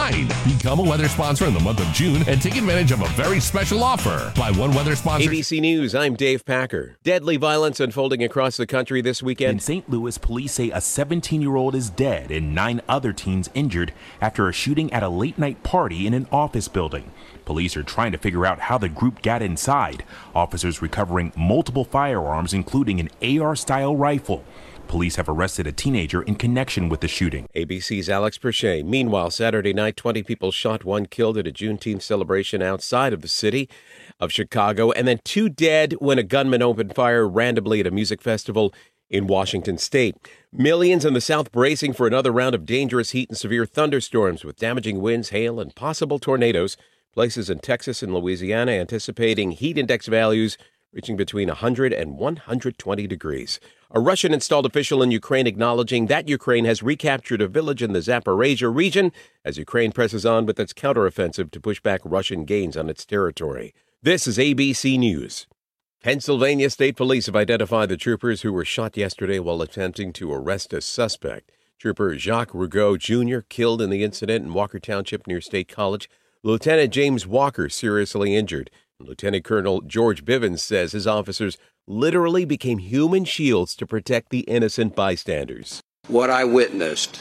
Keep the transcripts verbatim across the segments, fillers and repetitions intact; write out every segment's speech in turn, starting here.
nine. Become a weather sponsor in the month of June and take advantage of a very special offer. Buy one weather sponsor. A B C News, I'm Dave Packer. Deadly violence unfolding across the country this weekend. In Saint Louis, police say a seventeen-year-old is dead and nine other teens injured after a shooting at a late-night party in an office building. Police are trying to figure out how the group got inside. Officers recovering multiple firearms, including an A R-style rifle. Police have arrested a teenager in connection with the shooting. A B C's Alex Perche. Meanwhile, Saturday night, twenty people shot, one killed at a Juneteenth celebration outside of the city of Chicago, and then two dead when a gunman opened fire randomly at a music festival in Washington state. Millions in the South bracing for another round of dangerous heat and severe thunderstorms with damaging winds, hail, and possible tornadoes. Places in Texas and Louisiana anticipating heat index values reaching between one hundred and one hundred twenty degrees. A Russian-installed official in Ukraine acknowledging that Ukraine has recaptured a village in the Zaporizhia region as Ukraine presses on with its counteroffensive to push back Russian gains on its territory. This is A B C News. Pennsylvania State Police have identified the troopers who were shot yesterday while attempting to arrest a suspect. Trooper Jacques Rougeau Junior killed in the incident in Walker Township near State College. Lieutenant James Walker seriously injured. Lieutenant Colonel George Bivens says his officers literally became human shields to protect the innocent bystanders. What I witnessed,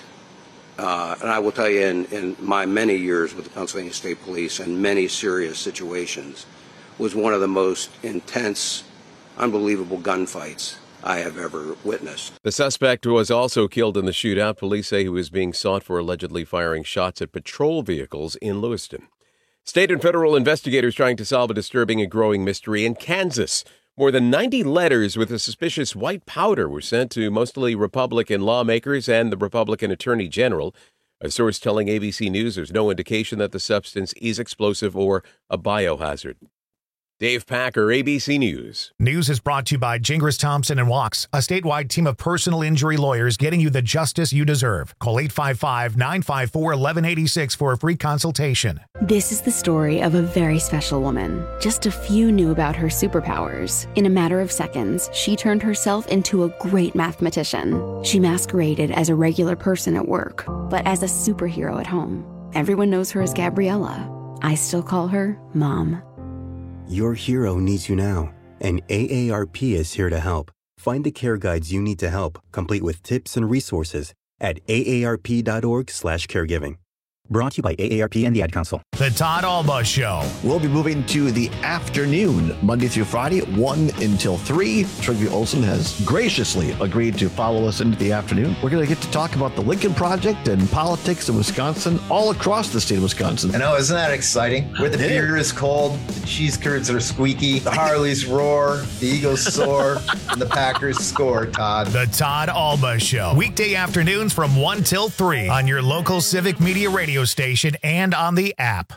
uh, and I will tell you in, in my many years with the Pennsylvania State Police and many serious situations, was one of the most intense, unbelievable gunfights I have ever witnessed. The suspect was also killed in the shootout. Police say he was being sought for allegedly firing shots at patrol vehicles in Lewiston. State and federal investigators trying to solve a disturbing and growing mystery in Kansas. More than ninety letters with a suspicious white powder were sent to mostly Republican lawmakers and the Republican Attorney General. A source telling A B C News there's no indication that the substance is explosive or a biohazard. Dave Packer, A B C News. News is brought to you by Gingras Thompson and Walks, a statewide team of personal injury lawyers getting you the justice you deserve. Call eight five five, nine five four, one one eight six for a free consultation. This is the story of a very special woman. Just a few knew about her superpowers. In a matter of seconds, she turned herself into a great mathematician. She masqueraded as a regular person at work, but as a superhero at home. Everyone knows her as Gabriella. I still call her Mom. Your hero needs you now, and A A R P is here to help. Find the care guides you need to help, complete with tips and resources at A A R P dot org slash caregiving. Brought to you by A A R P and the Ad Council. The Todd Alba Show. We'll be moving to the afternoon, Monday through Friday, one until three. Trygve Olsen has graciously agreed to follow us into the afternoon. We're going to get to talk about the Lincoln Project and politics in Wisconsin, all across the state of Wisconsin. I know, isn't that exciting? Where the beer is cold, the cheese curds are squeaky, the Harleys roar, the Eagles soar, and the Packers score, Todd. The Todd Alba Show. Weekday afternoons from one till three on your local Civic Media radio station and on the app.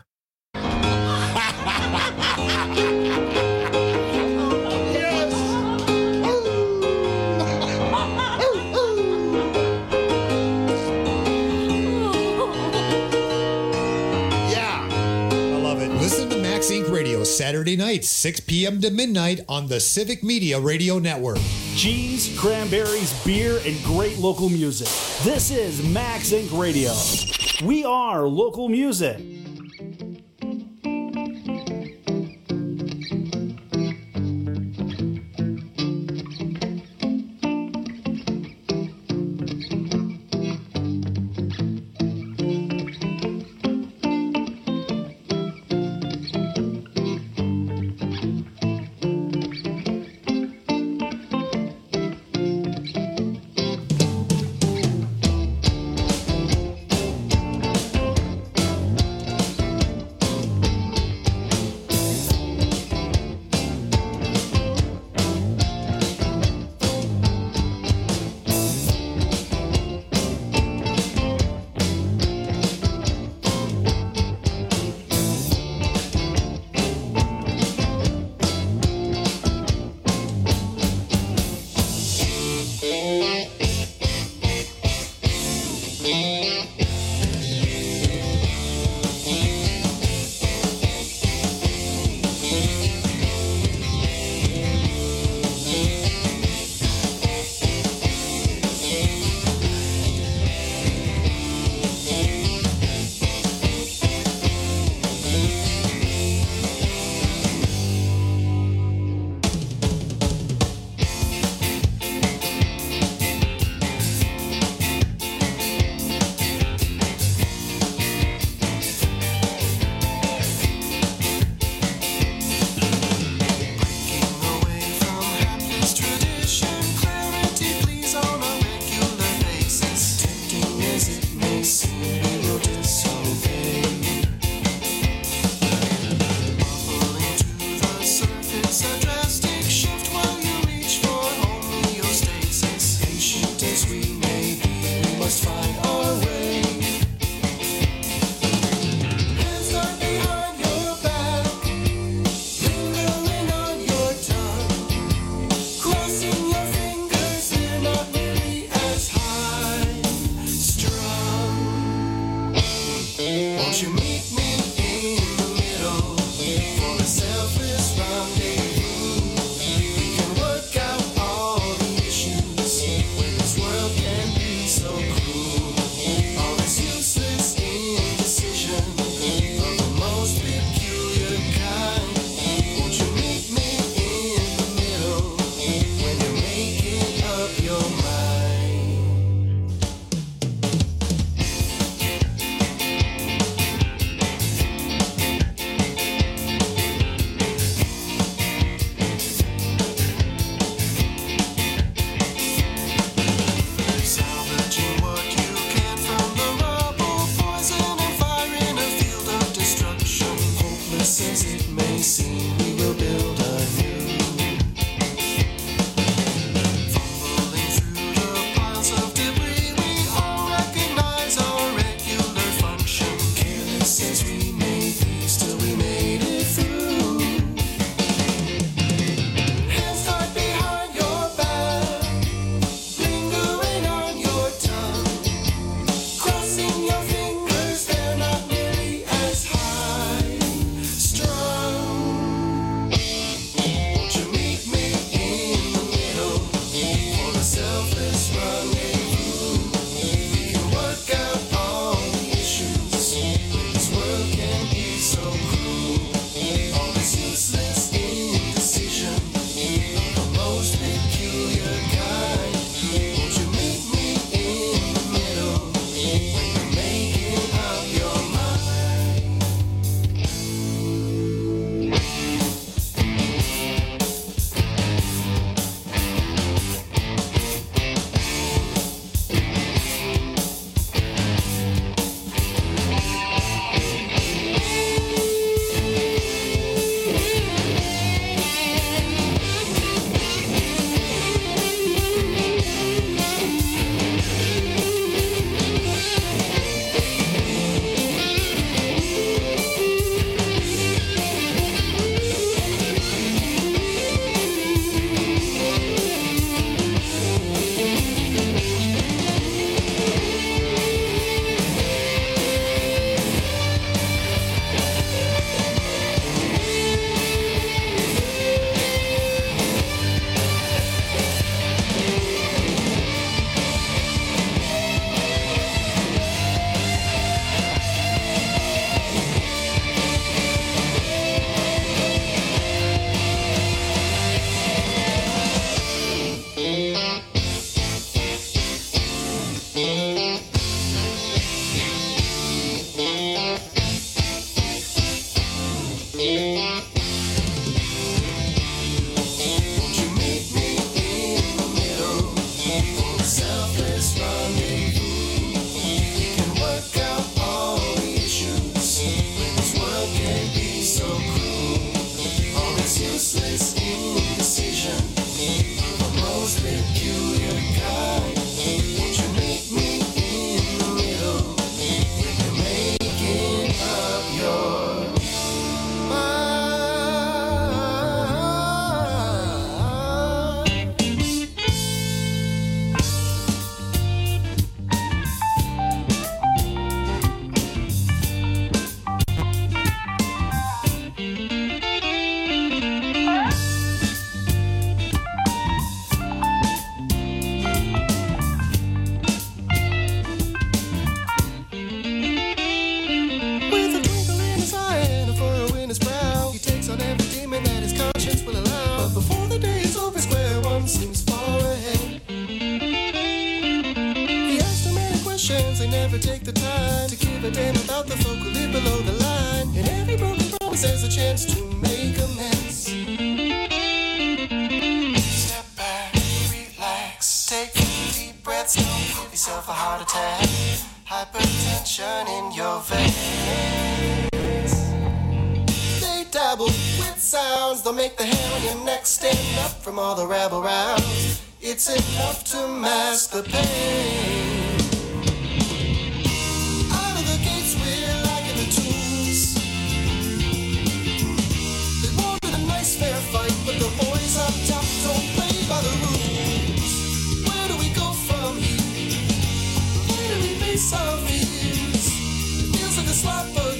Radio Saturday nights, six p.m. to midnight on the Civic Media Radio Network. Cheese, cranberries, beer, and great local music. This is Max Incorporated. Radio. We are local music. Won't you meet me in the middle for a selfless rendezvous? We can work out all the issues when this world can be so cruel. All this useless indecision of the most peculiar kind. Won't you meet me in the middle when you're making up your mind? Salvaging what you can from the rubble, poison and fire in a field of destruction. Hopeless as it may seem, we will build anew. Fumbling through the piles of debris, we all recognize our regular function. Careless as we may be, still we made it through. Hands tied behind your back, lingering on your tongue, crossing your fingers, they're not nearly as high strung. Won't you meet me in the middle for a selfless rendezvous? We can work out all the issues when this world can be so cruel. All this useless indecision of the most peculiar kind. Won't you meet me in the middle when you're making up your mind? Won't you meet me in the middle for a selfless rendezvous? We can work out all the issues when this world can be so cruel. All this useless indecision of the most peculiar kind. Won't you meet me in the middle when you're making up your mind? With a twinkle in his eye and a furrow in his brow, he takes on every demon that his conscience will allow. But before the day is over, square one seems far ahead. He asks too many questions, they never take the time to give a damn about the folk who live below the line. In every broken promise, there's a chance to make amends. Step back, relax, take deep breaths, don't give yourself a heart attack. Hypertension in your veins. They dabble with sounds, they'll make the hair on your neck stand up from all the rabble rouse. It's enough to mask the pain. Out of the gates, we're liking the tunes. They wanted a nice fair fight, but the boys up top don't play by the rules. Where do we go from here? Where do we face our fears? It feels like a slap, but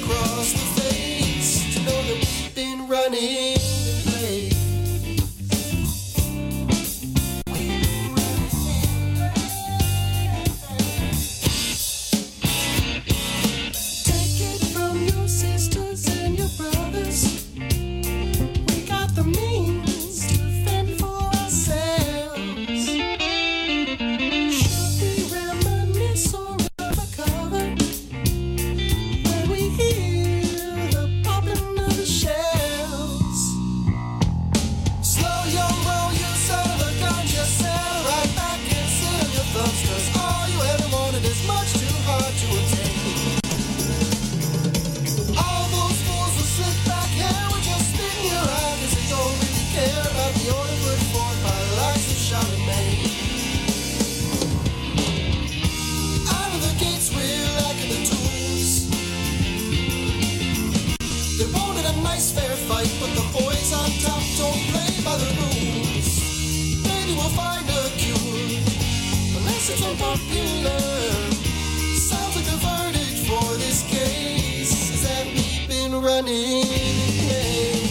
in love. Sounds like a verdict for this case is that we've been running in place.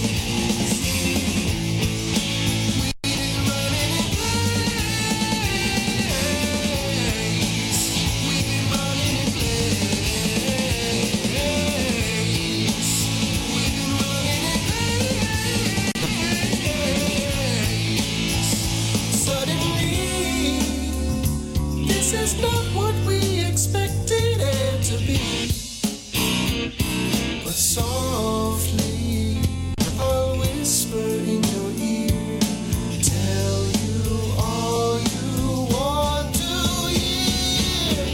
We've been running in place. We've been running in place. We've been running in place. Suddenly, this is not what we expected it to be. But softly, I'll whisper in your ear, tell you all you want to hear.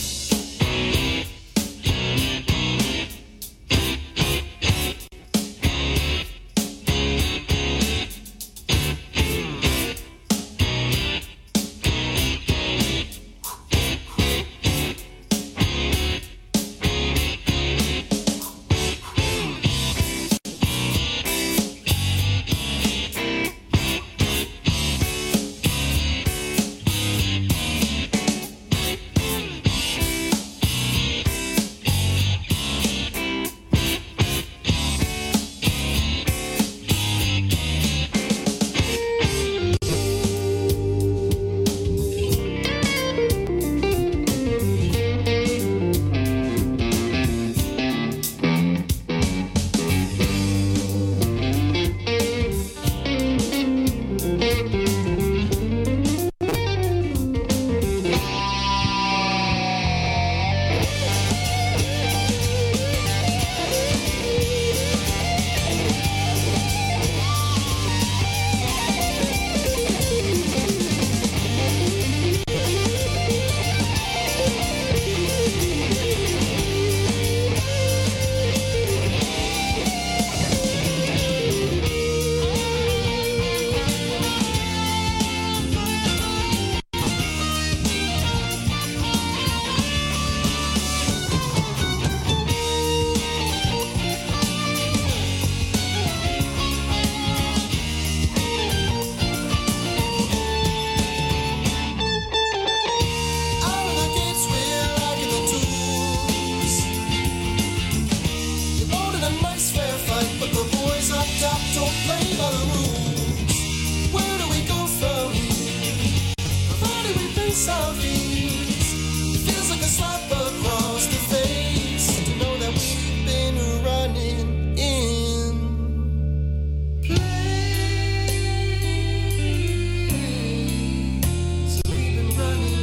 Out of the gates, we're lacking the tools. You wanted a nice fair fight, but the boys up top don't play by the rules. Where do we go from here? How do we face our fears? It feels like a slap across the face to know that we've been running in place. We've been running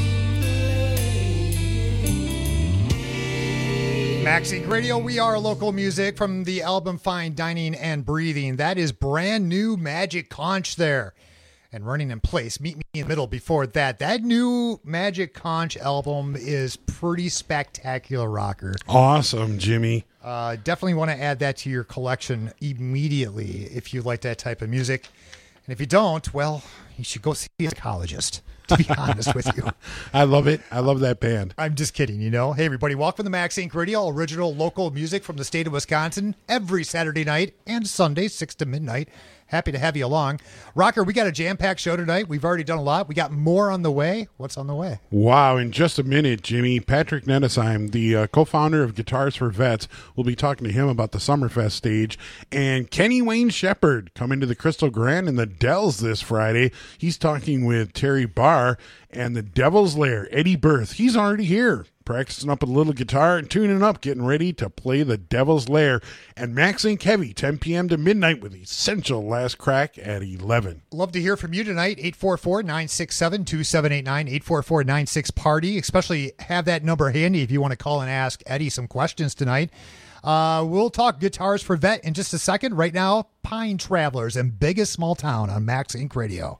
Maxine Radio, we are local music from the album Fine Dining and Breathing. That is brand new Magic Conch there. And Running in Place, Meet Me in the Middle before that. That new Magic Conch album is pretty spectacular, Rocker. Awesome, Jimmy. Uh, definitely want to add that to your collection immediately if you like that type of music. And if you don't, well, you should go see a psychologist, to be honest with you. I love it. I love that band. I'm just kidding, you know. Hey, everybody, welcome to Max Inc Radio, original local music from the state of Wisconsin, every Saturday night and Sunday, six to midnight. Happy to have you along. Rocker, we got a jam-packed show tonight. We've already done a lot. We got more on the way. What's on the way? Wow, in just a minute, Jimmy, Patrick Nettesheim, the uh, co-founder of Guitars for Vets, will be talking to him about the Summerfest stage. And Kenny Wayne Shepherd coming to the Crystal Grand in the Dells this Friday. He's talking with Terry Barr and the Devil's Lair, Eddie Berth. He's already here, practicing up a little guitar and tuning up, getting ready to play the Devil's Lair. And Max Inc Heavy, ten p.m. to midnight with Essential Last Crack at eleven. Love to hear from you tonight. eight four four, nine six seven, two seven eight nine, eight four four, nine six, party. Especially have that number handy if you want to call and ask Eddie some questions tonight. Uh, we'll talk Guitars for Vet in just a second. Right now, Pine Travelers and Biggest Small Town on Max Inc Radio.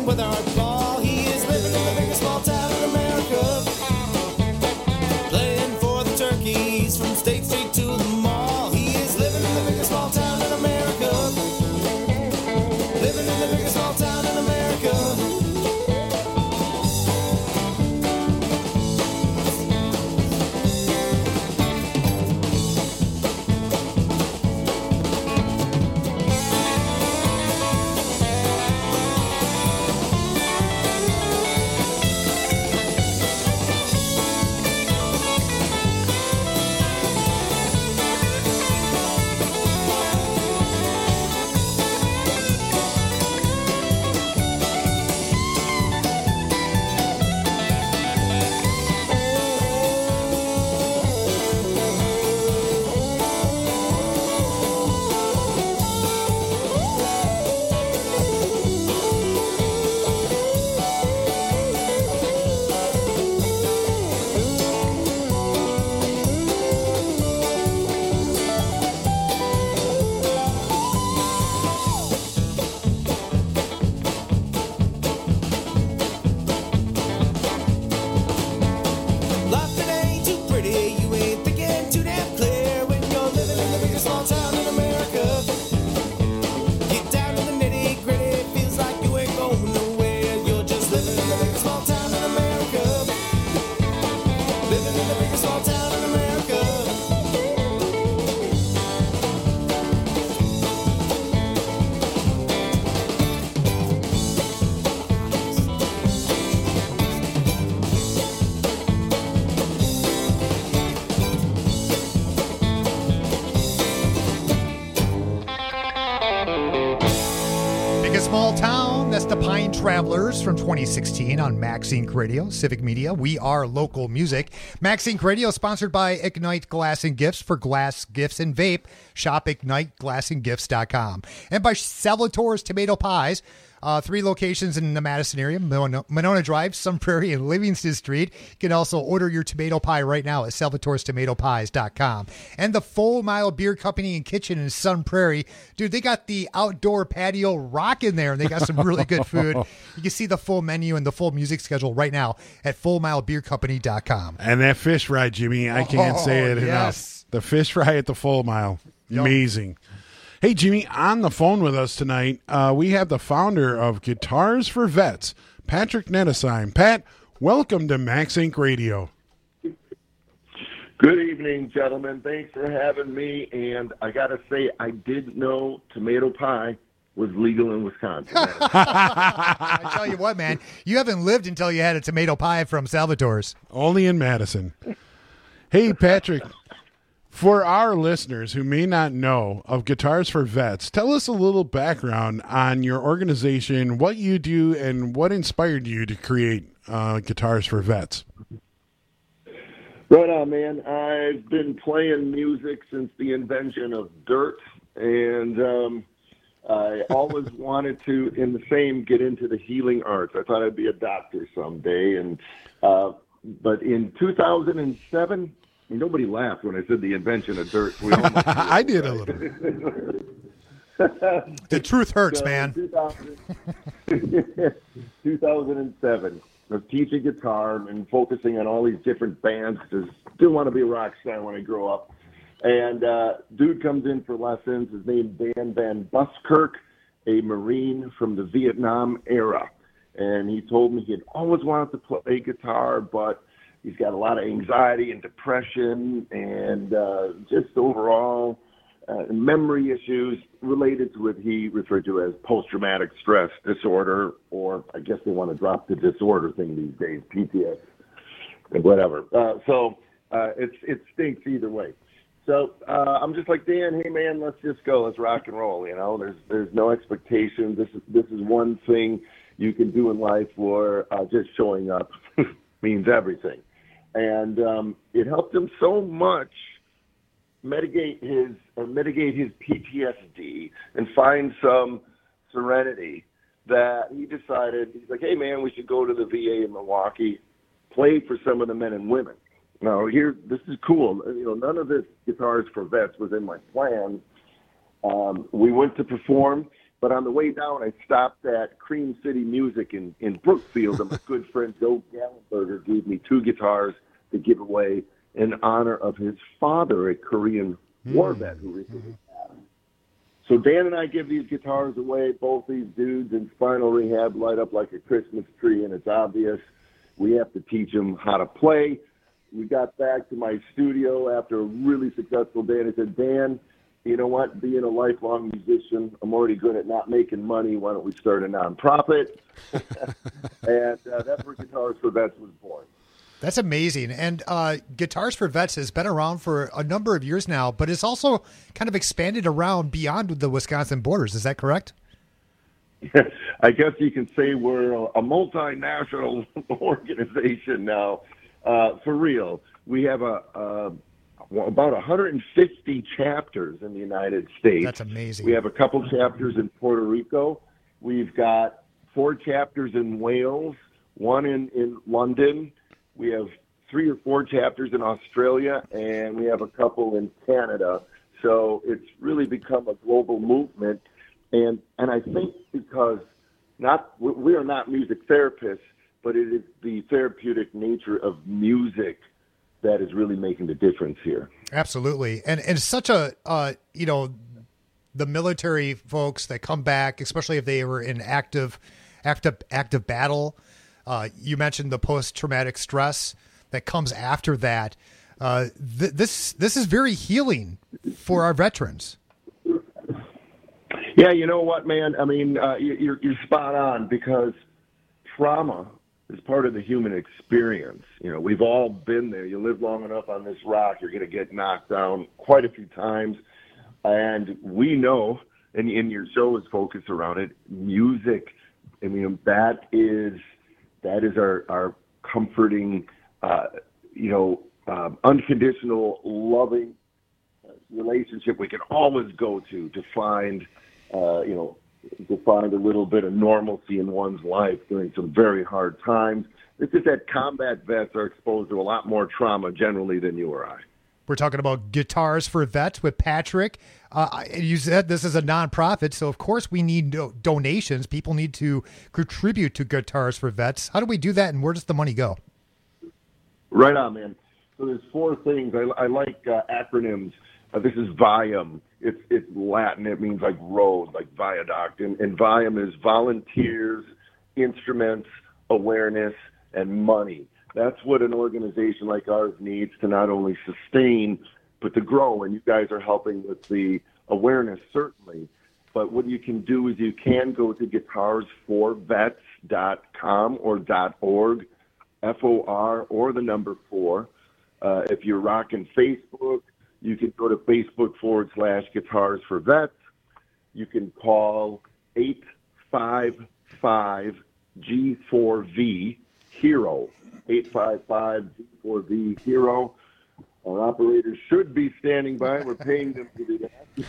playing with our ball. He is living in the biggest small town in America. Playing for the turkeys from State Street to the mall. He is living in the biggest small town in America. Living in the biggest small town in America. Small Town. That's the Pine Travelers from twenty sixteen on Max Inc Radio, Civic Media. We are local music. Max Inc Radio sponsored by Ignite Glass and Gifts for glass, gifts, and vape. Shop ignite glass and gifts dot com. And by Salvatore's Tomato Pies. Uh, three locations in the Madison area, Monona, Monona Drive, Sun Prairie, and Livingston Street. You can also order your tomato pie right now at salvatores tomato pies dot com. And the Full Mile Beer Company and Kitchen in Sun Prairie. Dude, they got the outdoor patio rocking there, and they got some really good food. You can see the full menu and the full music schedule right now at full mile beer company dot com. And that fish fry, Jimmy, I can't Oh, say it yes. enough. The fish fry at the Full Mile. Amazing. Hey, Jimmy, on the phone with us tonight, uh, we have the founder of Guitars for Vets, Patrick Nettesheim. Pat, welcome to Max Inc Radio. Good evening, gentlemen. Thanks for having me. And I got to say, I didn't know tomato pie was legal in Wisconsin. I tell you what, man, you haven't lived until you had a tomato pie from Salvatore's. Only in Madison. Hey, Patrick, for our listeners who may not know of Guitars for Vets, tell us a little background on your organization, what you do, and what inspired you to create uh, Guitars for Vets. Right on, man. I've been playing music since the invention of dirt, and um, I always wanted to, in the same, get into the healing arts. I thought I'd be a doctor someday, and uh, but in two thousand seven, nobody laughed when I said the invention of dirt. We almost did, I did a right? little. The truth hurts, So, man. two thousand two thousand seven, I was teaching guitar and focusing on all these different bands because I still want to be a rock star when I grow up. And uh, dude comes in for lessons. His name Dan Van Buskirk, a Marine from the Vietnam era. And he told me he had always wanted to play guitar, but he's got a lot of anxiety and depression and uh, just overall uh, memory issues related to what he referred to as post-traumatic stress disorder, or I guess they want to drop the disorder thing these days, P T S, and whatever. Uh, so uh, it's it stinks either way. So uh, I'm just like, Dan, hey man, let's just go, let's rock and roll. You know, there's there's no expectation. This is this is one thing you can do in life where uh, just showing up means everything. And um, it helped him so much mitigate his uh, mitigate his P T S D and find some serenity that he decided, he's like, hey man, we should go to the V A in Milwaukee, play for some of the men and women. Now here, this is cool. You know, none of this Guitars for Vets was in my plans. Um, we went to perform, But on the way down, I stopped at Cream City Music in, in Brookfield, and my good friend Joe Gallenberger gave me two guitars to give away in honor of his father, a Korean war vet who recently passed. So Dan and I give these guitars away. Both these dudes in spinal rehab light up like a Christmas tree, and it's obvious we have to teach them how to play. We got back to my studio after a really successful day, and I said, Dan, you know what, being a lifelong musician, I'm already good at not making money. Why don't we start a nonprofit? and uh, that's where Guitars for Vets was born. That's amazing. And uh, Guitars for Vets has been around for a number of years now, but it's also kind of expanded around beyond the Wisconsin borders. Is that correct? I guess you can say we're a multinational organization now. Uh, for real, we have a, a about one hundred fifty chapters in the United States. That's amazing. We have a couple chapters in Puerto Rico. We've got four chapters in Wales, one in, in London. We have three or four chapters in Australia, and we have a couple in Canada. So it's really become a global movement. And and I think because not we are not music therapists, but it is the therapeutic nature of music that is really making the difference here. Absolutely. And, and it's such a, uh, you know, the military folks that come back, especially if they were in active, active, active battle. Uh, you mentioned the post-traumatic stress that comes after that. Uh, th- this, this is very healing for our veterans. Yeah, you know what, man? I mean, uh, you're, you're spot on, because trauma is part of the human experience. You know, we've all been there. You live long enough on this rock, you're going to get knocked down quite a few times. And we know, and, and your show is focused around it, music, I mean, that is that is our, our comforting, uh, you know, um, unconditional, loving relationship we can always go to to find, uh, you know, to find a little bit of normalcy in one's life during some very hard times. It's just that combat vets are exposed to a lot more trauma generally than you or I. We're talking about Guitars for Vets with Patrick. Uh, you said this is a nonprofit, so of course we need do- donations. People need to contribute to Guitars for Vets. How do we do that, and where does the money go? Right on, man. So there's four things. I, I like uh, acronyms. Uh, this is VIAM. It's it's Latin. It means like road, like viaduct. And, and VIAM is volunteers, instruments, awareness, and money. That's what an organization like ours needs to not only sustain, but to grow. And you guys are helping with the awareness, certainly. But what you can do is you can go to guitars for vets dot com or .org, F O R, or the number four. Uh, if you're rocking Facebook, you can go to Facebook forward slash Guitars for Vets. You can call eight five five G four V HERO, eight five five G four V HERO. Our operators should be standing by. We're paying them to do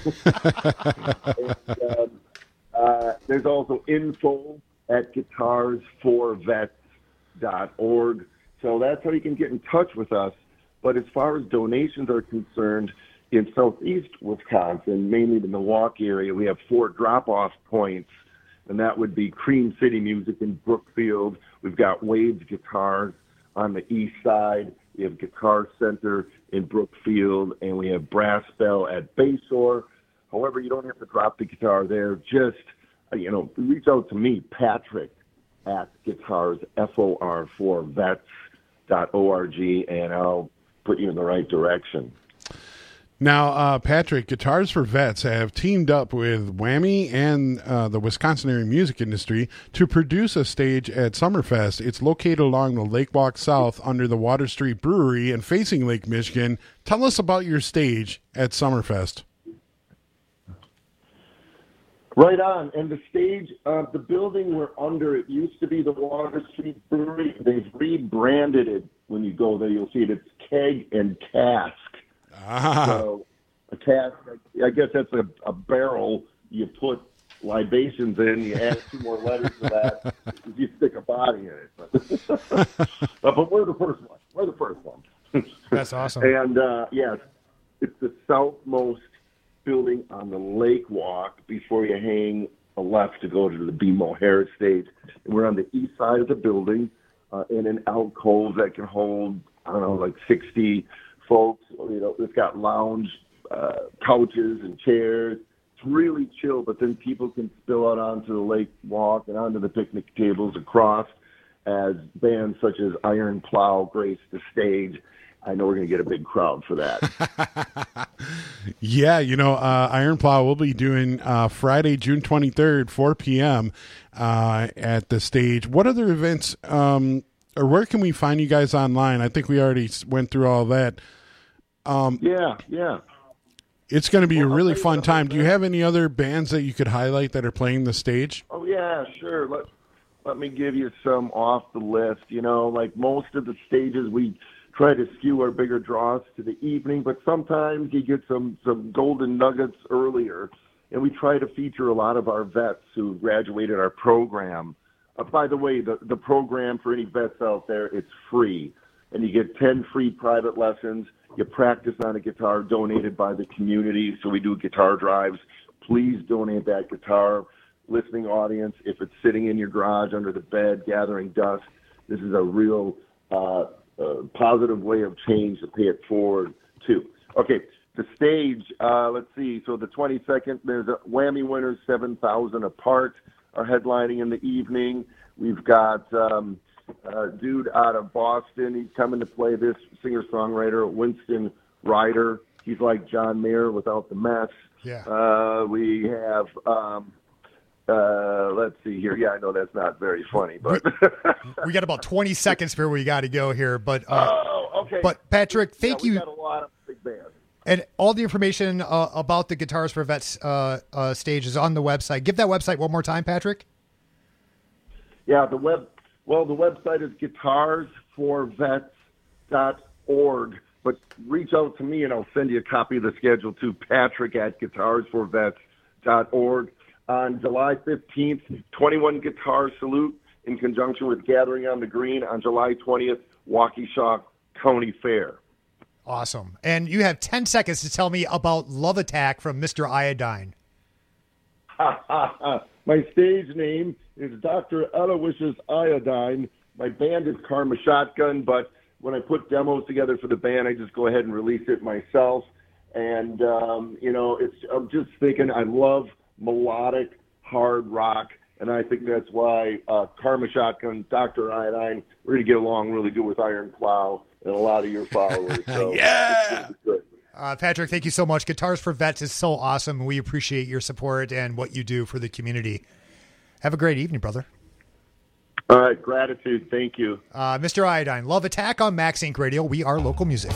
that. and, um, uh, there's also info at guitars for vets dot org. So that's how you can get in touch with us. But as far as donations are concerned, in southeast Wisconsin, mainly the Milwaukee area, we have four drop-off points, and that would be Cream City Music in Brookfield. We've got Wade's Guitars on the east side. We have Guitar Center in Brookfield, and we have Brass Bell at Bayshore. However, you don't have to drop the guitar there. Just, you know, reach out to me, Patrick, at guitars, F O R four vets dot org, and I'll put you in the right direction. Now, uh, Patrick, Guitars for Vets have teamed up with Whammy and uh, the Wisconsin area music industry to produce a stage at Summerfest. It's located along the Lake Walk South under the Water Street Brewery and facing Lake Michigan. Tell us about your stage at Summerfest. Right on. And the stage, uh, the building we're under, it used to be the Water Street Brewery. They've rebranded it. When you go there, you'll see it. It's Keg and Cask. Ah. So a cask, I guess that's a, a barrel you put libations in. You add two more letters to that. You stick a body in it. But, but we're the first one. We're the first one. That's awesome. And, uh, yes, it's the southmost building on the Lake Walk before you hang a left to go to the B. Mohair stage. And we're on the east side of the building uh, in an alcove that can hold, I don't know, like sixty folks. You know, it's got lounge uh, couches and chairs. It's really chill, but then people can spill out onto the lake walk and onto the picnic tables across as bands such as Iron Plow grace the stage. I know we're going to get a big crowd for that. Yeah, you know, uh, Iron Plow will be doing uh, Friday, June twenty-third, four p.m. Uh, at the stage. What other events, um, or where can we find you guys online? I think we already went through all that. Um, yeah, yeah. It's going to be Well, a I'll really tell you fun something, time. Do you man. have any other bands that you could highlight that are playing the stage? Oh, yeah, sure. Let, let me give you some off the list. You know, like most of the stages, we try to skew our bigger draws to the evening, but sometimes you get some, some golden nuggets earlier. And we try to feature a lot of our vets who graduated our program. Uh, by the way, the, the program for any vets out there, it's free. And you get ten free private lessons. You practice on a guitar donated by the community. So we do guitar drives. Please donate that guitar. Listening audience, if it's sitting in your garage under the bed gathering dust, this is a real uh, uh, positive way of change to pay it forward to. Okay, the stage, uh, let's see. So the twenty-second, there's a Whammy Winners, seven thousand apart, are headlining in the evening. We've got um, a dude out of Boston. He's coming to play, this singer-songwriter, Winston Ryder. He's like John Mayer without the mess. Yeah. Uh, we have, um, uh, let's see here. Yeah, I know that's not very funny, but We got about twenty seconds before we got to go here. But, uh, oh, okay. but Patrick, thank yeah, we you. got a lot of big bands. And all the information uh, about the Guitars for Vets uh, uh, stage is on the website. Give that website one more time, Patrick. Yeah, the web. Well, the website is guitars for vets dot org. But reach out to me, and I'll send you a copy of the schedule to Patrick at guitars for vets dot org. On July fifteenth, twenty-one Guitar Salute in conjunction with Gathering on the Green. On July twentieth, Waukesha County Fair. Awesome. And you have ten seconds to tell me about Love Attack from Mister Iodine. Ha, ha, ha. My stage name is Doctor Aloysius Iodine. My band is Karma Shotgun, but when I put demos together for the band, I just go ahead and release it myself. And, um, you know, it's I'm just thinking I love melodic hard rock, and I think that's why uh, Karma Shotgun, Doctor Iodine, we're going to get along really good with Iron Plow and a lot of your followers. So Yeah! it's good. Uh, Patrick, thank you so much. Guitars for Vets is so awesome. We appreciate your support and what you do for the community. Have a great evening, brother. All right, gratitude. Thank you. Uh, Mister Iodine, Love Attack on Max Inc Radio. We are local music.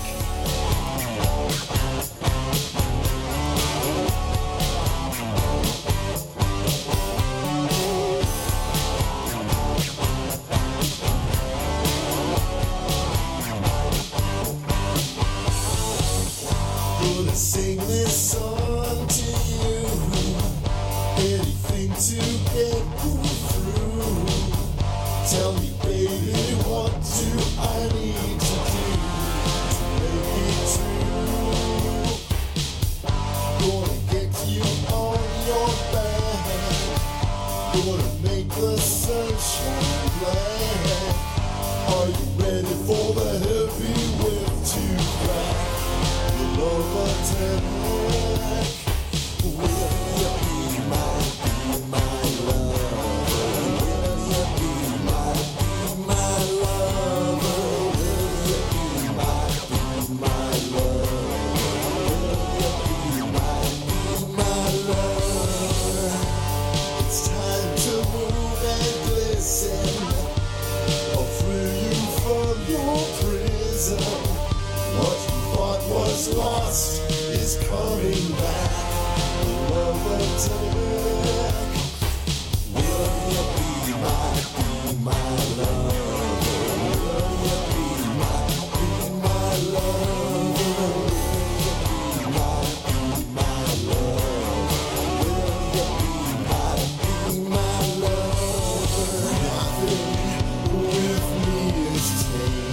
Gonna sing this song to you. Anything to get you through. Tell me, baby, what do I need to do to make it true? Gonna get you on your back. Gonna make the sunshine black. Are you ready for the heavy whip to crack? Love attack. Will you be my, be my lover? Will you be my, be my lover? Will you be my, be my lover? Will you be my, be my lover? It's time to move and glisten. I'll free you from your prison. What you thought was lost is coming back. Love attack. Will you be my, be my lover? Will you be my, be my lover? Will you be my, be my lover? Will you be my, be my lover? Nothing with me is tame.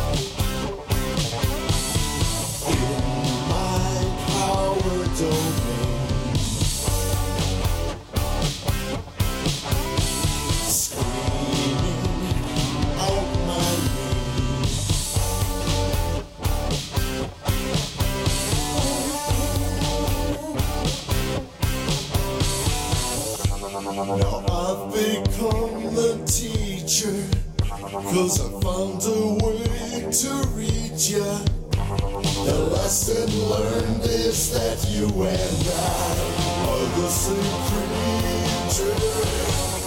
In my power domain, I'm the teacher, 'cause I found a way to reach ya. The lesson learned is that you and I are the same creature.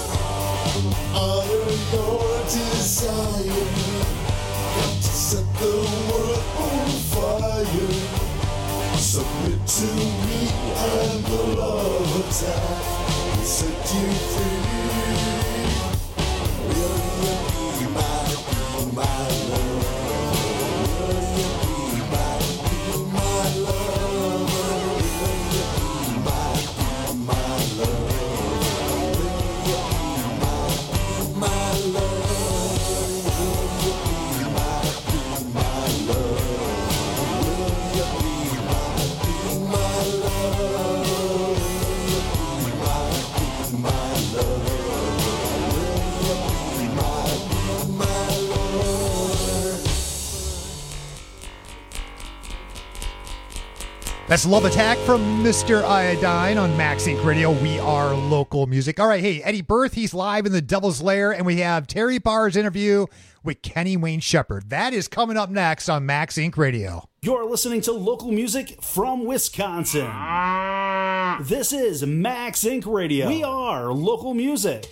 Honor your desire, got to set the world on fire. Submit to me and the love attack will set you free. Will you be my, be my love? Will you be my, be my lover? Will you be my, be my love? Will you be my, be my love? Will you be my, be my love? Will you be my, be my love? Will you be my, be my love? That's Love Attack from Mister Iodine on Max Inc Radio. We are local music. All right, hey, Eddie Berth, he's live in the Devil's Lair, and we have Terry Barr's interview with Kenny Wayne Shepherd. That is coming up next on Max Inc Radio. You're listening to local music from Wisconsin. This is Max Inc Radio. We are local music.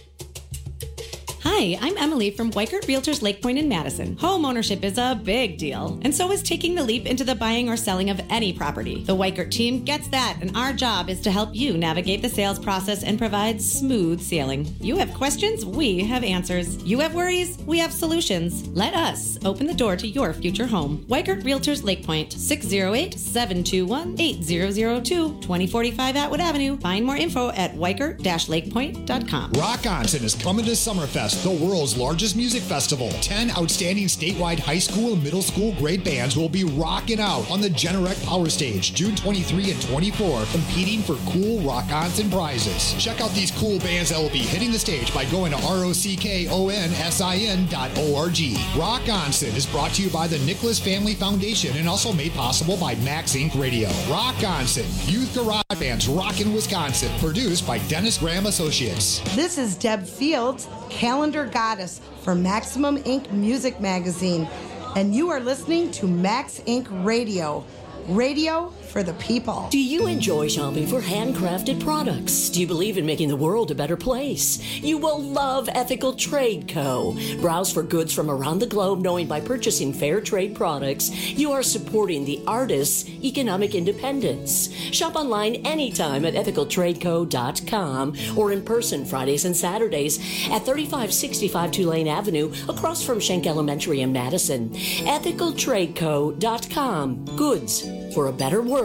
Hi, I'm Emily from Weikert Realtors Lake Point in Madison. Home ownership is a big deal, and so is taking the leap into the buying or selling of any property. The Weikert team gets that, and our job is to help you navigate the sales process and provide smooth sailing. You have questions, we have answers. You have worries, we have solutions. Let us open the door to your future home. Weikert Realtors Lake Point, six oh eight, seven two one, eight zero zero two, twenty forty-five Atwood Avenue. Find more info at weikert dash lakepoint dot com. Rock Onson is coming to Summerfest, the world's largest music festival. Ten outstanding statewide high school and middle school grade bands will be rocking out on the Generac Power Stage June twenty-third and twenty-fourth, competing for cool Rock Onson prizes. Check out these cool bands that will be hitting the stage by going to R O C K O N S I N dot O R G. Rock Onson is brought to you by the Nicholas Family Foundation and also made possible by Max Inc Radio. Rock Onson, youth garage bands rockin' Wisconsin, produced by Dennis Graham Associates. This is Deb Fields, Calendar Goddess for Maximum Incorporated. Music Magazine, and you are listening to Max Incorporated. Radio. Radio for the people. Do you enjoy shopping for handcrafted products? Do you believe in making the world a better place? You will love Ethical Trade Co. Browse for goods from around the globe, knowing by purchasing fair trade products, you are supporting the artists' economic independence. Shop online anytime at ethical trade co dot com or in person Fridays and Saturdays at thirty-five sixty-five Tulane Avenue across from Schenck Elementary in Madison. ethical trade co dot com. Goods for a better world.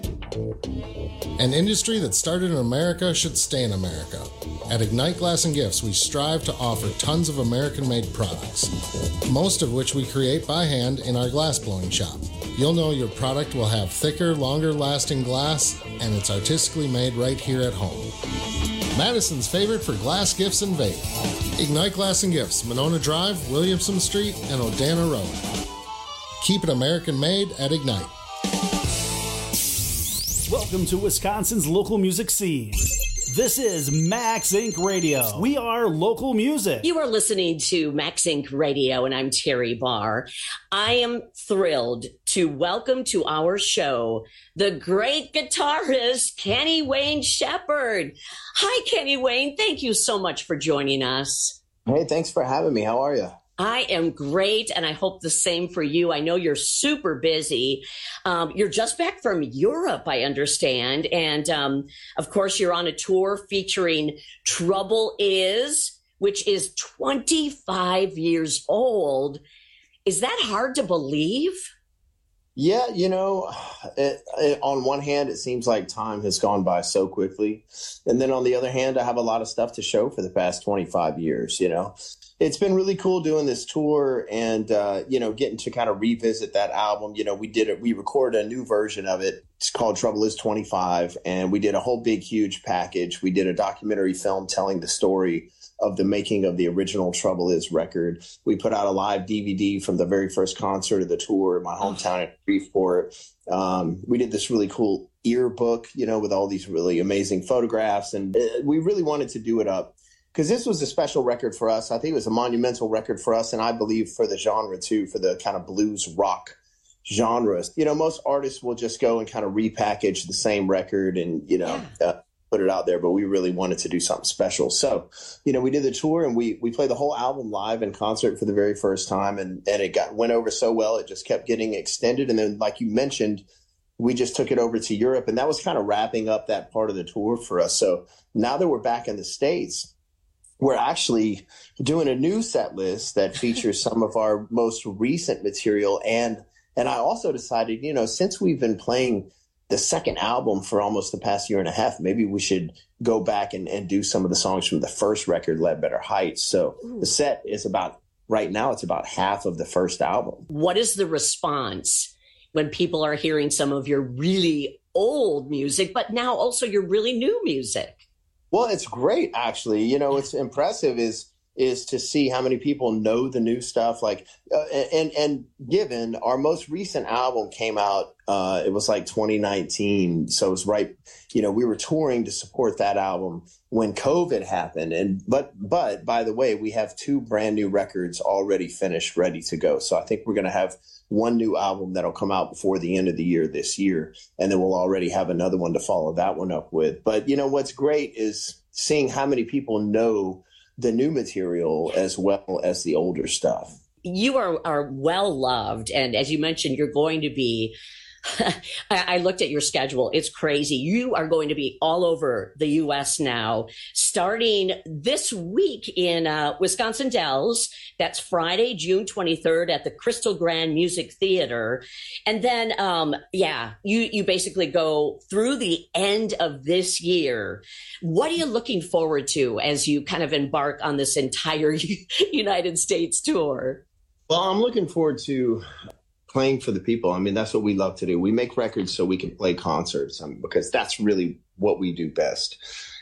An industry that started in America should stay in America. At Ignite Glass and Gifts, we strive to offer tons of American-made products, most of which we create by hand in our glass blowing shop. You'll know your product will have thicker, longer-lasting glass, and it's artistically made right here at home. Madison's favorite for glass gifts and vape. Ignite Glass and Gifts, Monona Drive, Williamson Street, and Odana Road. Keep it American-made at Ignite. Welcome to Wisconsin's local music scene. This is Max Incorporated. Radio. We are local music. You are listening to Max Incorporated. Radio, and I'm Terry Barr. I am thrilled to welcome to our show the great guitarist, Kenny Wayne Shepherd. Hi, Kenny Wayne. Thank you so much for joining us. Hey, thanks for having me. How are you? I am great, and I hope the same for you. I know you're super busy. Um, you're just back from Europe, I understand. And, um, of course, you're on a tour featuring Trouble Is, which is twenty-five years old. Is that hard to believe? Yeah, you know, it, it, on one hand, it seems like time has gone by so quickly. And then on the other hand, I have a lot of stuff to show for the past twenty-five years, you know. It's been really cool doing this tour and, uh, you know, getting to kind of revisit that album. You know, we did it. We recorded a new version of it. It's called Trouble Is twenty-five. And we did a whole big, huge package. We did a documentary film telling the story of the making of the original Trouble Is record. We put out a live D V D from the very first concert of the tour in my hometown at Shreveport. Um, we did this really cool ear book, you know, with all these really amazing photographs. And uh, we really wanted to do it up because this was a special record for us. I think it was a monumental record for us, and I believe for the genre too, for the kind of blues rock genres. You know, most artists will just go and kind of repackage the same record and, you know, yeah. uh, put it out there, but we really wanted to do something special. So, you know, we did the tour and we we played the whole album live in concert for the very first time, and, and it got went over so well, it just kept getting extended. And then, like you mentioned, we just took it over to Europe, and that was kind of wrapping up that part of the tour for us. So now that we're back in the States, we're actually doing a new set list that features some of our most recent material. And And I also decided, you know, since we've been playing the second album for almost the past year and a half, maybe we should go back and, and do some of the songs from the first record, Ledbetter Heights. So Ooh. The set is about, right now, it's about half of the first album. What is the response when people are hearing some of your really old music, but now also your really new music? Well, it's great, actually. You know, what's impressive is is to see how many people know the new stuff. Like, uh, and and given our most recent album came out, uh, it was like twenty nineteen. So it was right, you know, we were touring to support that album when COVID happened. And but but by the way, we have two brand new records already finished, ready to go. So I think we're going to have one new album that'll come out before the end of the year this year, and then we'll already have another one to follow that one up with. But you know what's great is seeing how many people know the new material as well as the older stuff. You are, are well loved. And as you mentioned, you're going to be, I, I looked at your schedule. It's crazy. You are going to be all over the U S now, starting this week in uh, Wisconsin Dells. That's Friday, June twenty-third at the Crystal Grand Music Theater. And then, um, yeah, you, you basically go through the end of this year. What are you looking forward to as you kind of embark on this entire United States tour? Well, I'm looking forward to playing for the people. I mean, that's what we love to do. We make records so we can play concerts, um, because that's really what we do best.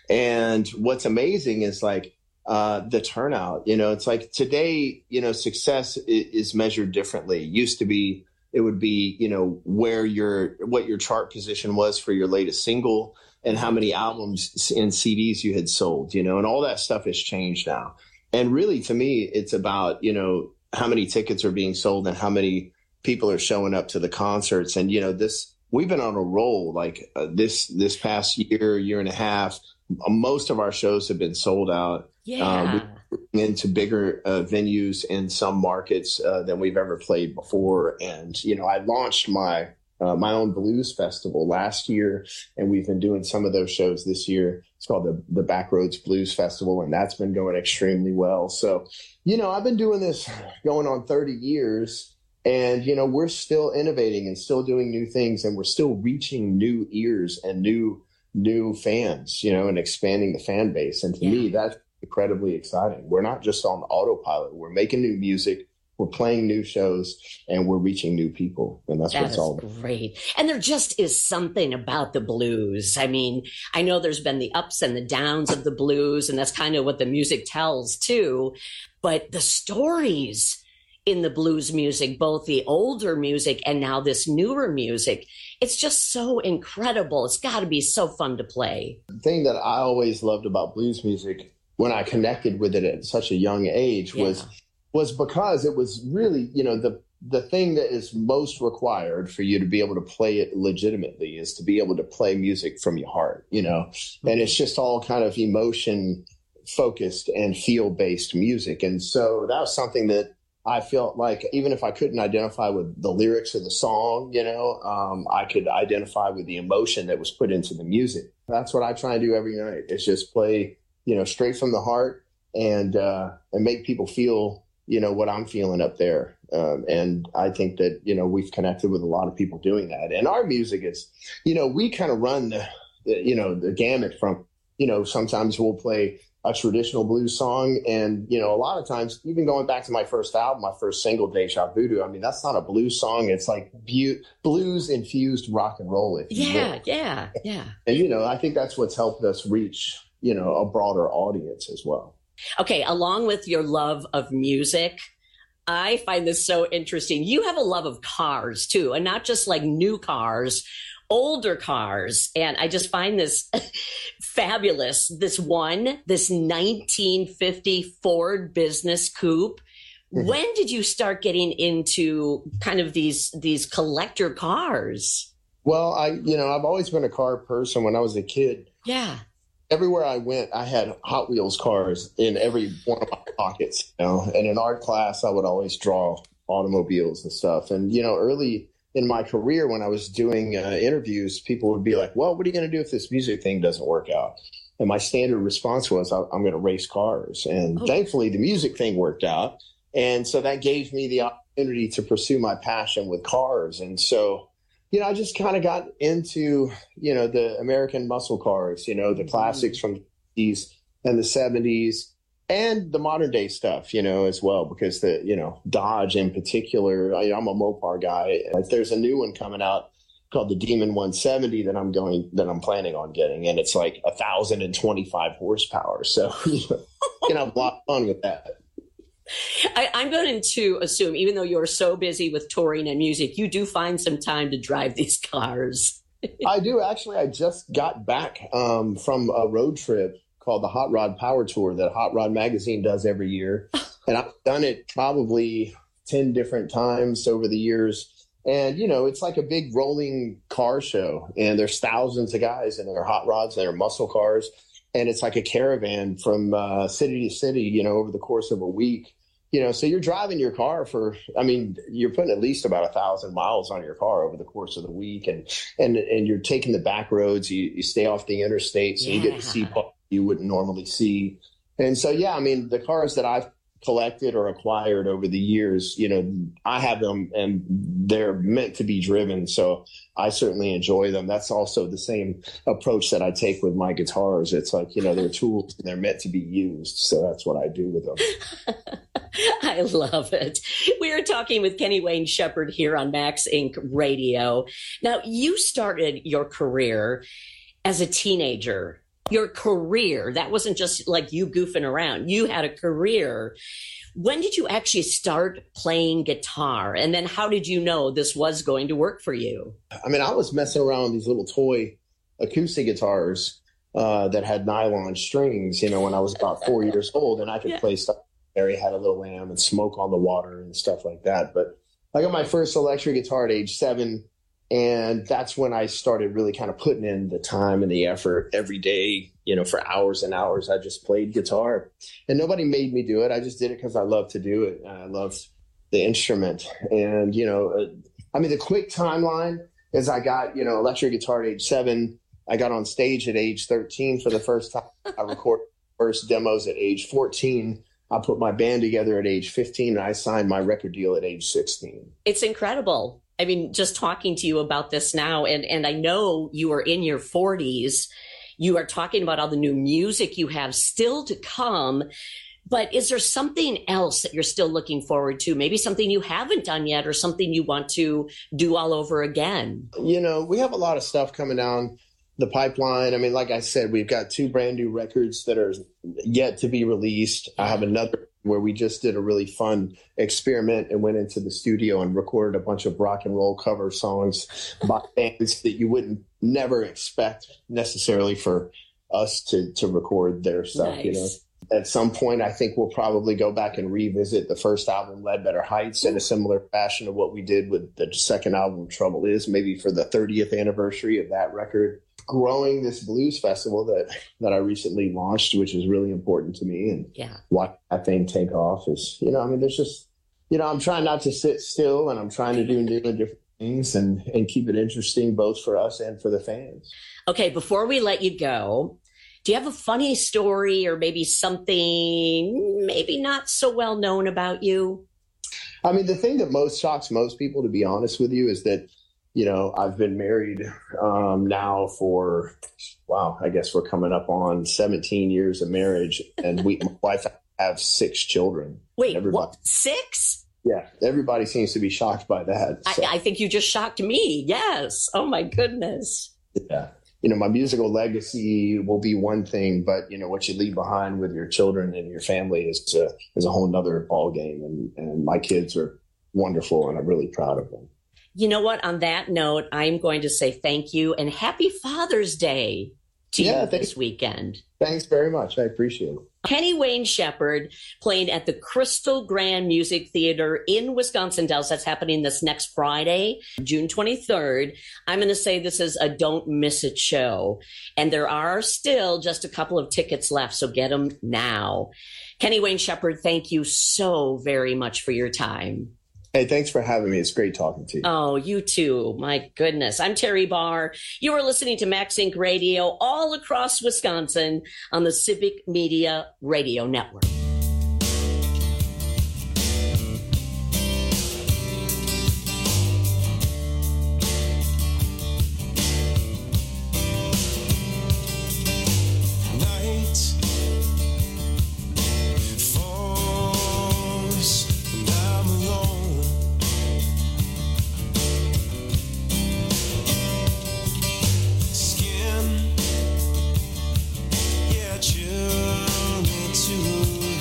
And what's amazing is like uh, the turnout. You know, it's like today, you know, success is, is measured differently. It used to be, it would be, you know, where your, what your chart position was for your latest single and how many albums and C Ds you had sold, you know, and all that stuff has changed now. And really, to me, it's about, you know, how many tickets are being sold and how many people are showing up to the concerts. And, you know, this, we've been on a roll like uh, this, this past year, year and a half. Most of our shows have been sold out. Yeah. Uh, we're into bigger uh, venues in some markets uh, than we've ever played before. And, you know, I launched my, uh, my own blues festival last year, and we've been doing some of those shows this year. It's called the, the Backroads Blues Festival, and that's been going extremely well. So, you know, I've been doing this going on thirty years. And, you know, we're still innovating and still doing new things, and we're still reaching new ears and new, new fans, you know, and expanding the fan base. And to yeah. me, that's incredibly exciting. We're not just on autopilot. We're making new music. We're playing new shows, and we're reaching new people. And that's that what it's all about. Great. And there just is something about the blues. I mean, I know there's been the ups and the downs of the blues, and that's kind of what the music tells too. But the stories in the blues music, both the older music and now this newer music, it's just so incredible. It's got to be so fun to play. The thing that I always loved about blues music when I connected with it at such a young age yeah. was was because it was really, you know, the the thing that is most required for you to be able to play it legitimately is to be able to play music from your heart, you know, mm-hmm. and it's just all kind of emotion focused and feel based music. And so that was something that I felt like even if I couldn't identify with the lyrics of the song, you know, um, I could identify with the emotion that was put into the music. That's what I try and do every night is just play, you know, straight from the heart and uh, and make people feel, you know, what I'm feeling up there. Um, and I think that, you know, we've connected with a lot of people doing that. And our music is, you know, we kind of run the, the, you know, the gamut from, you know, sometimes we'll play a traditional blues song. And, you know, a lot of times, even going back to my first album, my first single, Deja Voodoo, I mean, that's not a blues song. It's like bu- blues infused rock and roll. If you yeah, will. yeah, yeah. And, you know, I think that's what's helped us reach, you know, a broader audience as well. Okay. Along with your love of music, I find this so interesting. You have a love of cars too, and not just like new cars, older cars. And I just find this fabulous. This one, this nineteen fifty Ford Business Coupe. Mm-hmm. When did you start getting into kind of these these collector cars? Well, I, you know, I've always been a car person. When I was a kid, yeah, everywhere I went, I had Hot Wheels cars in every one of my pockets. You know, and in art class, I would always draw automobiles and stuff. And you know, early in my career, when I was doing uh, interviews, people would be like, "Well, what are you going to do if this music thing doesn't work out?" And my standard response was, "I'm going to race cars." And oh. Thankfully, the music thing worked out. And so that gave me the opportunity to pursue my passion with cars. And so, you know, I just kind of got into, you know, the American muscle cars, you know, the classics from the sixties and the seventies and the modern day stuff, you know, as well, because the, you know, Dodge in particular, I, I'm a Mopar guy. Like there's a new one coming out called the Demon one seventy that I'm going, that I'm planning on getting. And it's like one thousand twenty-five horsepower. So, you know, you can have a lot of fun with that. I, I'm going to assume, even though you're so busy with touring and music, you do find some time to drive these cars. I do. Actually, I just got back um, from a road trip called the Hot Rod Power Tour that Hot Rod Magazine does every year. And I've done it probably ten different times over the years. And, you know, it's like a big rolling car show. And there's thousands of guys in their hot rods and their muscle cars. And it's like a caravan from uh, city to city, you know, over the course of a week. You know, so you're driving your car for, I mean, you're putting at least about a thousand miles on your car over the course of the week. And and and you're taking the back roads. You, you stay off the interstate. So yeah. You get to see what you wouldn't normally see. And so, yeah, I mean, the cars that I've collected or acquired over the years, you know, I have them and they're meant to be driven. So I certainly enjoy them. That's also the same approach that I take with my guitars. It's like, you know, they're tools and they're meant to be used. So that's what I do with them. I love it. We are talking with Kenny Wayne Shepherd here on Max Incorporated. Radio. Now, you started your career as a teenager. Your career, that wasn't just like you goofing around. You had a career. When did you actually start playing guitar? And then how did you know this was going to work for you? I mean, I was messing around with these little toy acoustic guitars uh, that had nylon strings, you know, when I was about four years old, and I could yeah. play stuff. Harry had a little lamb and Smoke on the Water and stuff like that. But I got my first electric guitar at age seven. And that's when I started really kind of putting in the time and the effort every day, you know, for hours and hours. I just played guitar and nobody made me do it. I just did it because I love to do it. I loved the instrument. And, you know, uh, I mean, the quick timeline is I got, you know, electric guitar at age seven. I got on stage at age thirteen for the first time. I recorded first demos at age fourteen. I put my band together at age fifteen and I signed my record deal at age sixteen. It's incredible. I mean, just talking to you about this now, and, and I know you are in your forties. You are talking about all the new music you have still to come. But is there something else that you're still looking forward to? Maybe something you haven't done yet or something you want to do all over again? You know, we have a lot of stuff coming down the pipeline. I mean, like I said, we've got two brand new records that are yet to be released. I have another where we just did a really fun experiment and went into the studio and recorded a bunch of rock and roll cover songs by bands that you wouldn't never expect necessarily for us to to record their stuff. Nice. You know, at some point, I think we'll probably go back and revisit the first album, Ledbetter Heights, in a similar fashion to what we did with the second album, Trouble Is, maybe for the thirtieth anniversary of that record. Growing this blues festival that that I recently launched, which is really important to me, and yeah. watch that thing take off is, you know, I mean, there's just, you know, I'm trying not to sit still, and I'm trying to do new and different things and and keep it interesting both for us and for the fans. Okay, before we let you go, do you have a funny story or maybe something maybe not so well known about you? I mean, the thing that most shocks most people, to be honest with you, is that, you know, I've been married um, now for, wow, I guess we're coming up on seventeen years of marriage, and we, my wife, have six children. Wait, everybody, what? Six? Yeah, everybody seems to be shocked by that. So. I, I think you just shocked me. Yes. Oh my goodness. Yeah. You know, my musical legacy will be one thing, but, you know, what you leave behind with your children and your family is a, is a whole nother ballgame. And, and my kids are wonderful, and I'm really proud of them. You know what? On that note, I'm going to say thank you and happy Father's Day to Yeah, you thanks. this weekend. Thanks very much. I appreciate it. Kenny Wayne Shepherd playing at the Crystal Grand Music Theater in Wisconsin Dells. That's happening this next Friday, June twenty-third. I'm going to say this is a don't miss it show. And there are still just a couple of tickets left, so get them now. Kenny Wayne Shepherd, thank you so very much for your time. Hey, thanks for having me. It's great talking to you. Oh, you too. My goodness. I'm Terry Barr. You are listening to Max Inc Radio all across Wisconsin on the Civic Media Radio Network. Journey to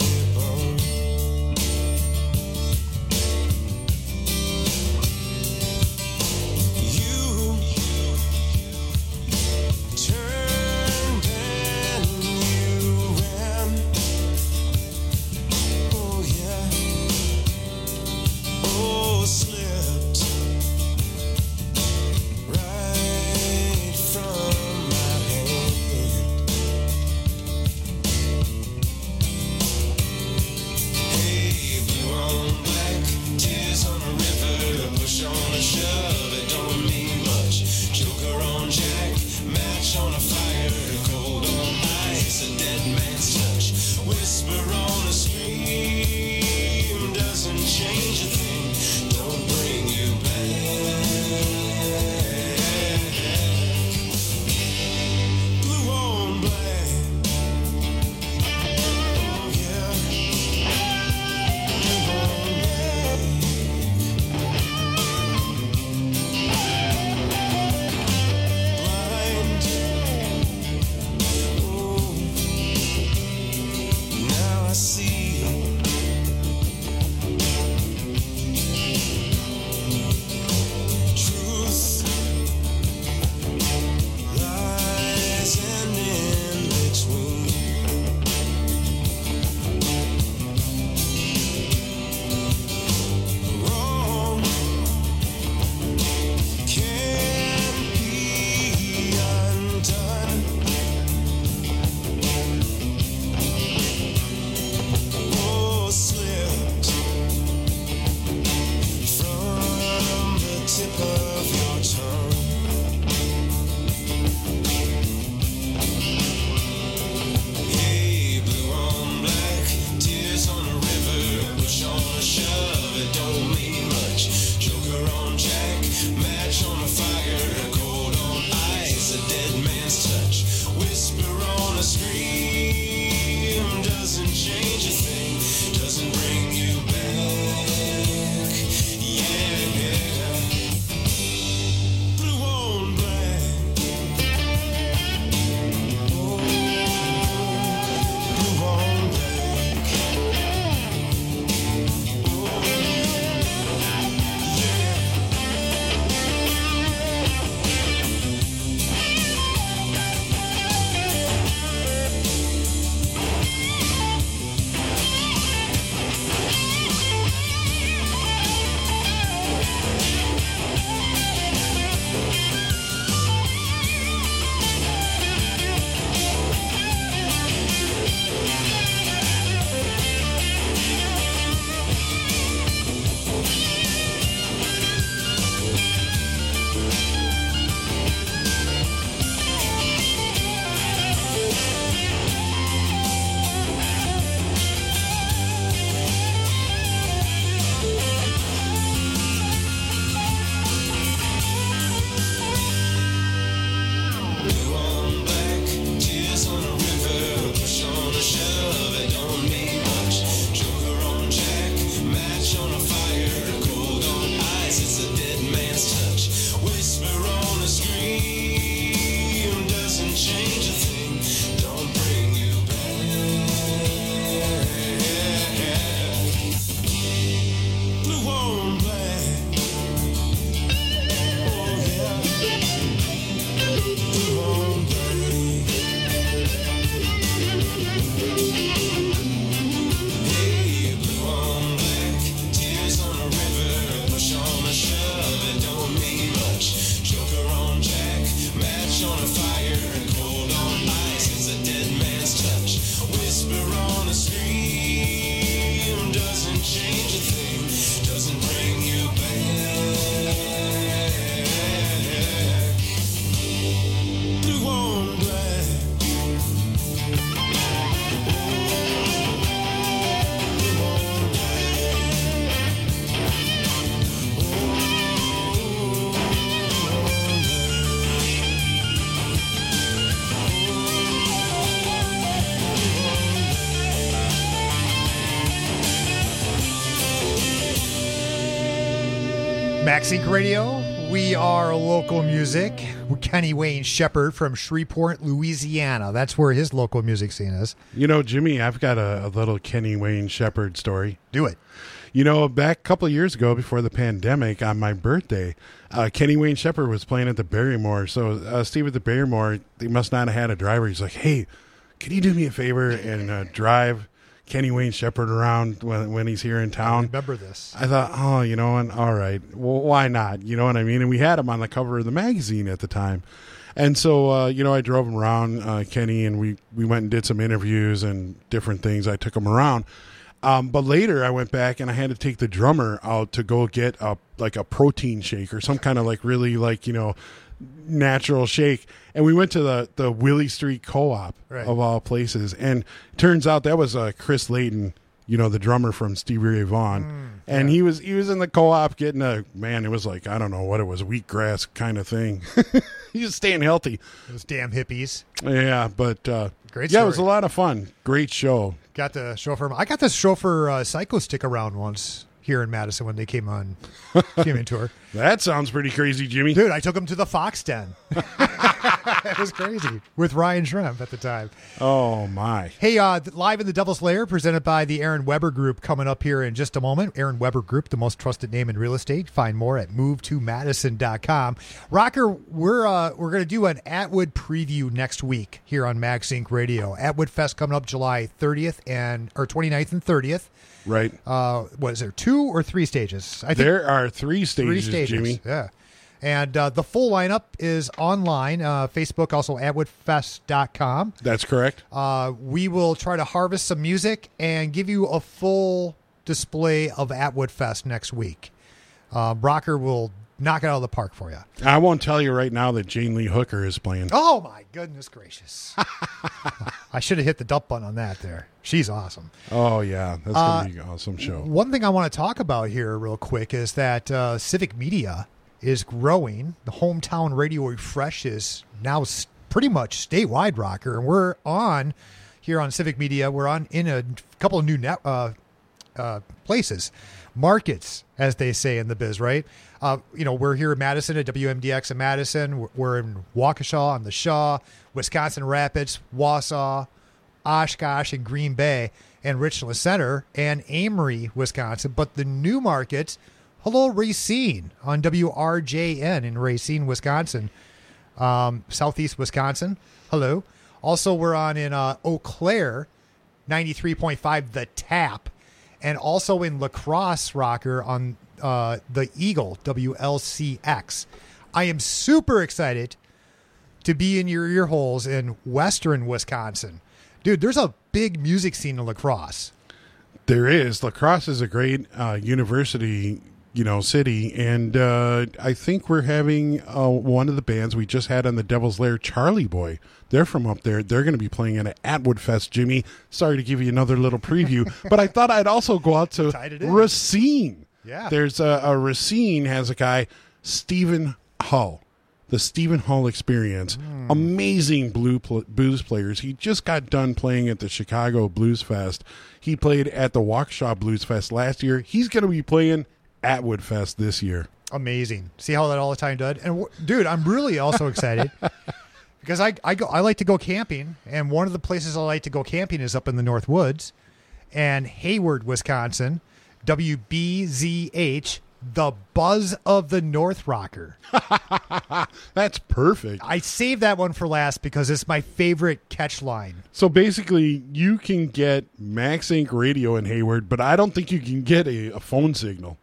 Max Inc Radio. We are local music. Kenny Wayne Shepherd from Shreveport, Louisiana. That's where his local music scene is. You know, Jimmy, I've got a, a little Kenny Wayne Shepherd story. Do it. You know, back a couple of years ago, before the pandemic, on my birthday, uh, Kenny Wayne Shepherd was playing at the Barrymore. So uh, Steve at the Barrymore, they must not have had a driver. He's like, hey, can you do me a favor and uh, drive Kenny Wayne Shepherd around when when he's here in town? I remember this. I thought, oh, you know, and all right, well, why not? You know what I mean? And we had him on the cover of the magazine at the time. And so, uh, you know, I drove him around, uh, Kenny, and we, we went and did some interviews and different things. I took him around. Um, but later I went back and I had to take the drummer out to go get a like a protein shake or some kind of like really like, you know, natural shake. And we went to the, the Willie Street Co-op Right. of all places. And it turns out that was uh, Chris Layton, you know, the drummer from Stevie Ray Vaughan. Mm, and he was he was in the co-op getting a, man, it was like, I don't know what it was, wheatgrass kind of thing. He was staying healthy. Those damn hippies. Yeah, but uh, Great yeah, it was a story. lot of fun. Great show. Got the chauffeur. I got the chauffeur uh, Psycho stick around once here in Madison when they came on, came in tour. That sounds pretty crazy, Jimmy. Dude, I took him to the Fox Den. It was crazy with Ryan Schremp at the time. Oh, my. Hey, uh, live in the Devil's Lair, presented by the Aaron Weber Group, coming up here in just a moment. Aaron Weber Group, the most trusted name in real estate. Find more at move to madison dot com. Rocker, we're uh, we're going to do an Atwood preview next week here on Max Inc Radio. Atwood Fest coming up July thirtieth and or twenty-ninth and thirtieth. Right. Uh, what is there, two or three stages? I think There are three stages, three stages, Jimmy. Yeah. And uh, the full lineup is online. Uh, Facebook, also atwood fest dot com. That's correct. Uh, we will try to harvest some music and give you a full display of Atwood Fest next week. Uh, Rocker will knock it out of the park for you. I won't tell you right now that Jane Lee Hooker is playing. Oh, my goodness gracious. I should have hit the dump button on that there. She's awesome. Oh, yeah. That's Uh, going to be an awesome show. One thing I want to talk about here real quick is that uh, Civic Media is growing. The Hometown Radio Refresh is now s- pretty much statewide, Rocker, and we're on here on Civic Media. We're on in a couple of new net, uh, uh, places, markets, as they say in the biz, right? Uh, you know, we're here in Madison at W M D X in Madison. We're- We're in Waukesha on the Shaw, Wisconsin Rapids, Wausau, Oshkosh, and Green Bay, and Richland Center, and Amory, Wisconsin. But the new markets, hello, Racine on W R J N in Racine, Wisconsin, um, Southeast Wisconsin. Hello. Also, we're on in uh, Eau Claire, ninety-three point five, The Tap, and also in La Crosse, Rocker, on uh, The Eagle, W L C X. I am super excited to be in your ear holes in Western Wisconsin. Dude, there's a big music scene in La Crosse. There is. La Crosse is a great uh, university, you know, city, and uh, I think we're having uh, one of the bands we just had on the Devil's Lair, Charlie Boy. They're from up there. They're going to be playing at Atwood Fest, Jimmy. Sorry to give you another little preview, but I thought I'd also go out to Racine. Yeah. There's a, a Racine has a guy, Stephen Hull. The Stephen Hull Experience. Mm. Amazing blue pl- blues players. He just got done playing at the Chicago Blues Fest. He played at the Waukesha Blues Fest last year. He's going to be playing Atwood Fest this year. Amazing. See how that all the time did? And w- dude, I'm really also excited because I I go I like to go camping, and one of the places I like to go camping is up in the North Woods, and Hayward, Wisconsin, W B Z H. The Buzz of the North Rocker. That's perfect. I saved that one for last because it's my favorite catch line. So basically, you can get Max Inc Radio in Hayward, but I don't think you can get a, a phone signal.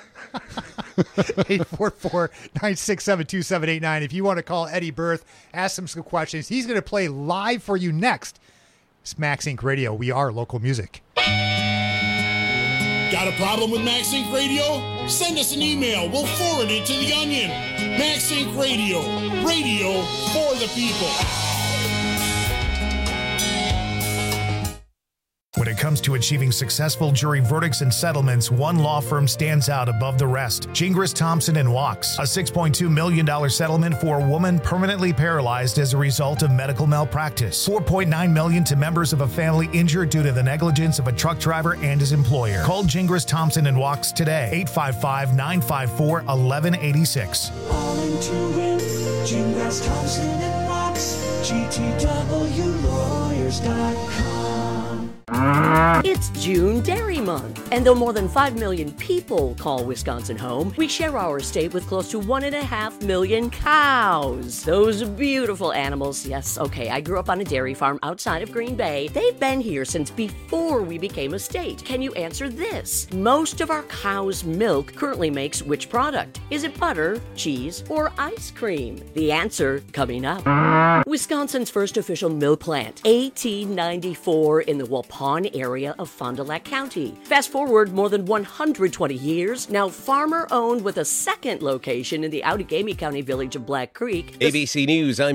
eight four four, nine six seven, two seven eight nine. If you want to call Eddie Berth, ask him some questions. He's going to play live for you next. It's Max Inc Radio. We are local music. Got a problem with Max Inc Radio? Send us an email. We'll forward it to the Onion. Max Inc Radio. Radio for the people. When it it comes to achieving successful jury verdicts and settlements, one law firm stands out above the rest. Gingras, Thompson and Wachs. A six point two million dollars settlement for a woman permanently paralyzed as a result of medical malpractice. four point nine million dollars to members of a family injured due to the negligence of a truck driver and his employer. Call Gingras, Thompson and Wachs today. eight five five, nine five four, one one eight six. All into win. Gingras, Thompson and Wachs. G T W lawyers dot com. It's June Dairy Month, and though more than five million people call Wisconsin home, we share our state with close to one and a half million cows. Those beautiful animals. Yes, okay, I grew up on a dairy farm outside of Green Bay. They've been here since before we became a state. Can you answer this? Most of our cow's milk currently makes which product? Is it butter, cheese, or ice cream? The answer coming up. Wisconsin's first official milk plant, eighteen ninety-four, in the Waupun area of Fond du Lac County. Fast forward more than one hundred twenty years, now farmer-owned with a second location in the Outagamie County village of Black Creek. A B C News, I'm